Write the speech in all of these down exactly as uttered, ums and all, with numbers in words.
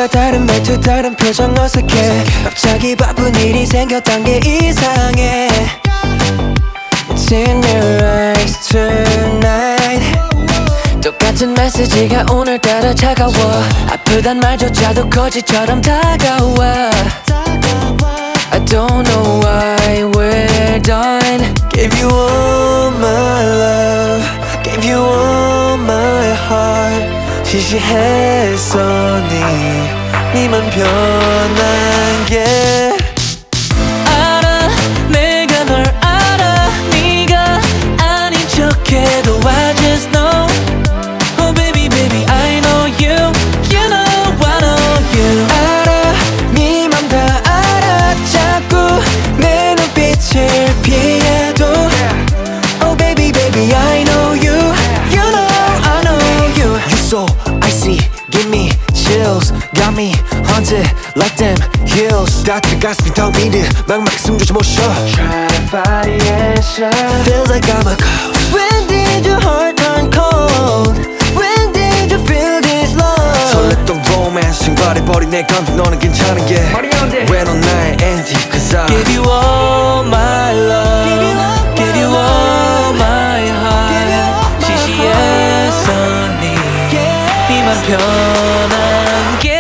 네가 다른 말투 다른 표정 어색해 갑자기 바쁜 일이 생겼단 게 이상해 It's in your eyes tonight 똑같은 메시지가 오늘따라 차가워 아프단 말조차도 거짓처럼 다가와 I don't know why we're done Gave you all my love Gave you all my heart 시시했어 네 니만 변한 게 알아 내가 널 알아 네가 아닌 척해도 I just know Oh baby baby I know you You know I know you 알아 네 맘 다 알아 자꾸 내 눈빛을 피해도 Oh baby baby I know you You know I know you You so icy give me chills Got me haunted like them hills 따뜻한 가슴이 더 미드 막막 숨조차 못 쉬어 Try to fight and shine Feels like I'm a ghost When did your heart turn cold? When did you feel this love? 설렜던 romance 버려버린 내 감정 너는 괜찮은 게 왜 넌 나의 anti Cause I Give you all my love Give you all my heart 시시했어 네 니만 변한 게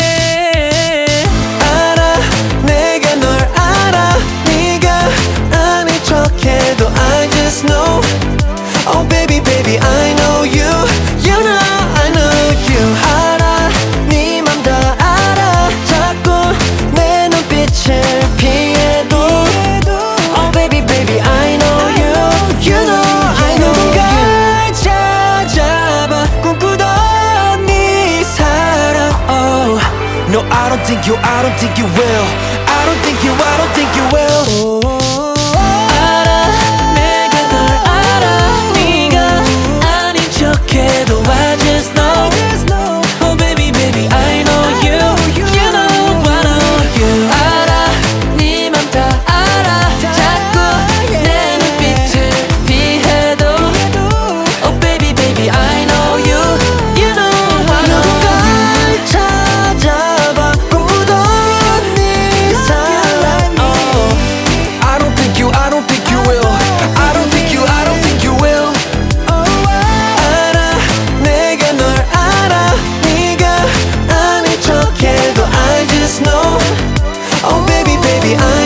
알아 내가 널 알아 네가 아닌 척해도 I just know Oh baby baby I know you You know I know you 알아 네 맘 다 알아 자꾸 내 눈빛을 피해도 Oh baby baby I know you You know I know you 찾아봐 꿈꾸던 네 사랑 Oh No I don't think you I don't think you will I don't think you I don't think you will 알아 내가 널 알아 네가 아닌 척해도 I just know Oh baby baby I know you You know I know you 알아 네 맘 다 알아 자꾸 내 눈빛을 피해도 Oh baby baby I know you You know I know 누군가를 찾아봐 꿈꾸던 네 사랑 Oh I don't think you I don't think you will I don't think you I don't think you will 알아 내가 널 알아 네가 아닌 척해도 I just know Oh baby baby I